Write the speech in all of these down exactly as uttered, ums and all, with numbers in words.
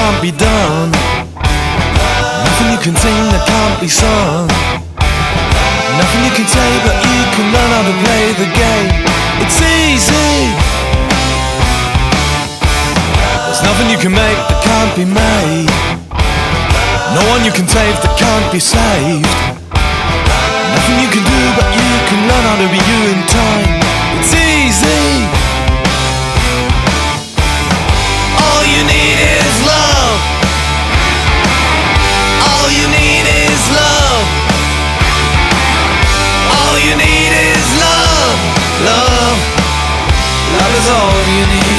can't be done. Nothing you can sing that can't be sung. Nothing you can say, but you can learn how to play the game. It's easy. There's nothing you can make that can't be made. No one you can save that can't be saved. Nothing you can do, but you can learn how to be you in time. It's easy. All you need is love. All you need is love. All you need is love. Love. Love is all you need.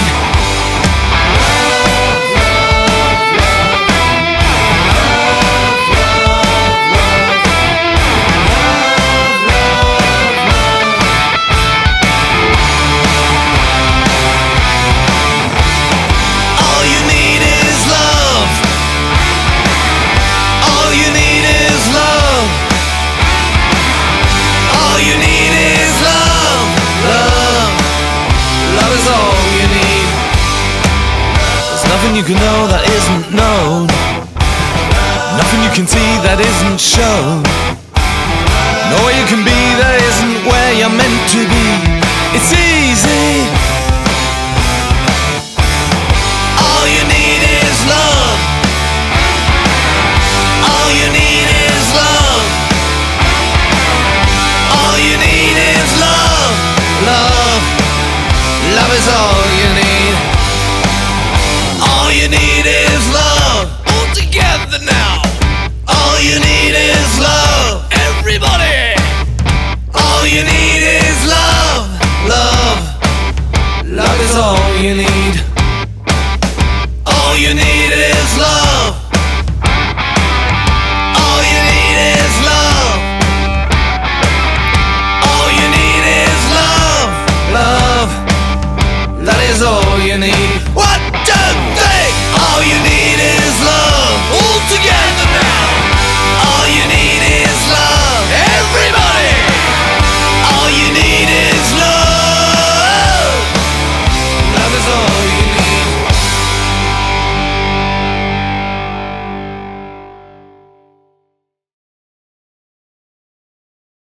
Nothing you can know that isn't known. Nothing you can see that isn't shown. Nowhere you can be that isn't where you're meant to be. It's easy. All you need is love. All you need is love. All you need is love. Love. Love is all you need. All you need is love. All together now. All you need is love. Everybody. All you need is love. Love. Love is all you need. All you need is love. All you need is love. All you need is love. Love. That is all you need.